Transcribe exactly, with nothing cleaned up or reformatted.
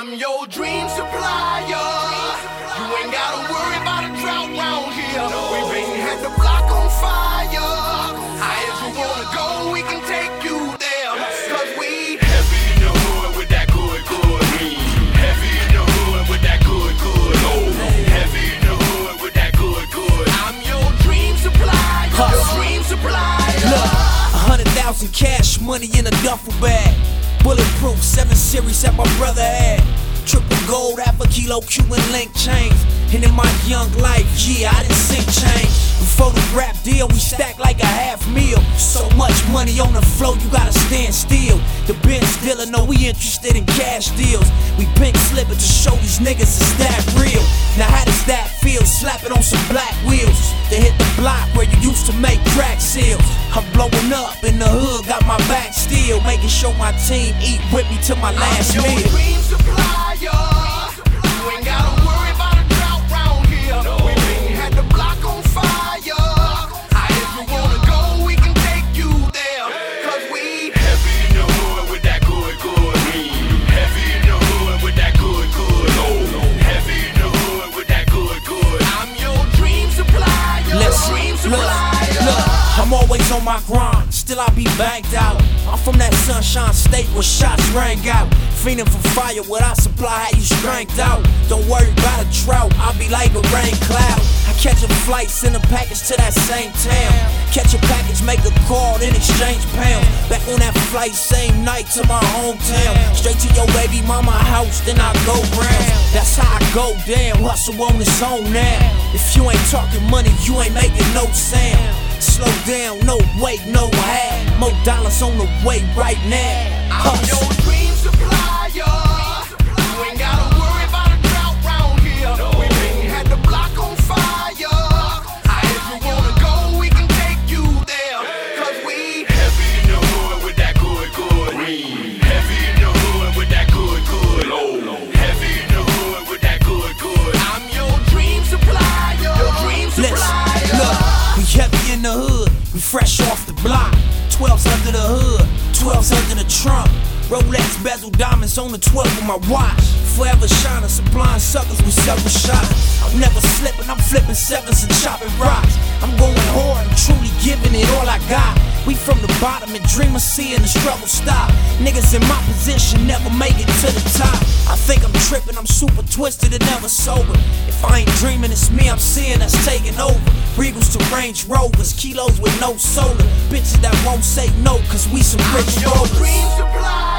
I'm your dream supplier. You ain't gotta worry about a drought round here. We been had the block on fire. High as you wanna go, we can take you there. Cause we heavy in the hood with that good, good. Heavy in the hood with that good, good. Heavy in the hood with that good, good. I'm your dream supplier. Your dream supplier. Look, a hundred thousand cash money in a duffel bag. Bulletproof, seven series that my brother had. Triple gold, half a kilo Cuban link chains. And in my young life, yeah, I didn't sink change. Before the rap deal, we stacked like a half meal. So much money on the floor, you gotta stand still. The Benz dealer know we interested in cash deals. We pink slipping to show these niggas is that real. Now how does that feel? Slapping on some black wheels to hit the block where you used to make crack seals. I'm blowing up in the hood, got my back still, making sure my team eat with me till my last I'm meal. your dream supplier. You ain't gotta worry about a drought round here. We been had the block on fire. High as you wanna go, we can take you there. Cause we heavy in the hood with that good, good. Heavy in the hood with that good, good. Heavy in the hood with that good, good. I'm your dream supplier. Let's dream look, supplier. look, I'm always on my grind, still I be banked out. I'm from that sunshine state where shots rang out. Fiending for fire, what I supply, how you strength out. Don't worry about a drought, I'll be like a rain cloud. I catch a flight, send a package to that same town. Catch a package, make a call, then exchange pounds. Back on that flight, same night to my hometown. Straight to your baby mama house, then I go round. That's how I go down, hustle on its own now. If you ain't talking money, you ain't making no sound. Slow down, no wait, no half. More dollars on the way right now. I'm your dream supplier. You ain't gotta worry about a drought round here. We been had the block on fire. High as you wanna go, we can take you there. Cause we heavy in the hood with that good, good. Heavy in the hood with that good, good. Heavy in the hood with that good, good. I'm your dream supplier. Your dream supplier. Look, we heavy in the hood, we fresh off the block. twelves under the hood, twelves under the trunk. Rolex bezel diamonds on the twelve with my watch. Forever shining, supplying suckers with several shots. I'm never slipping, I'm flipping sevens and chopping rocks. I'm going hard, I'm truly giving it all I got. We from the bottom and dreamers seeing the struggle stop. Niggas in my position never make it to the top. I think I'm tripping, I'm super twisted and never sober. If I ain't dreaming, it's me I'm seeing that's taking over. Regals to Range Rovers, kilos with no soda. Bitches that won't say no, cause we some rich I'm your rollers. dream supplier.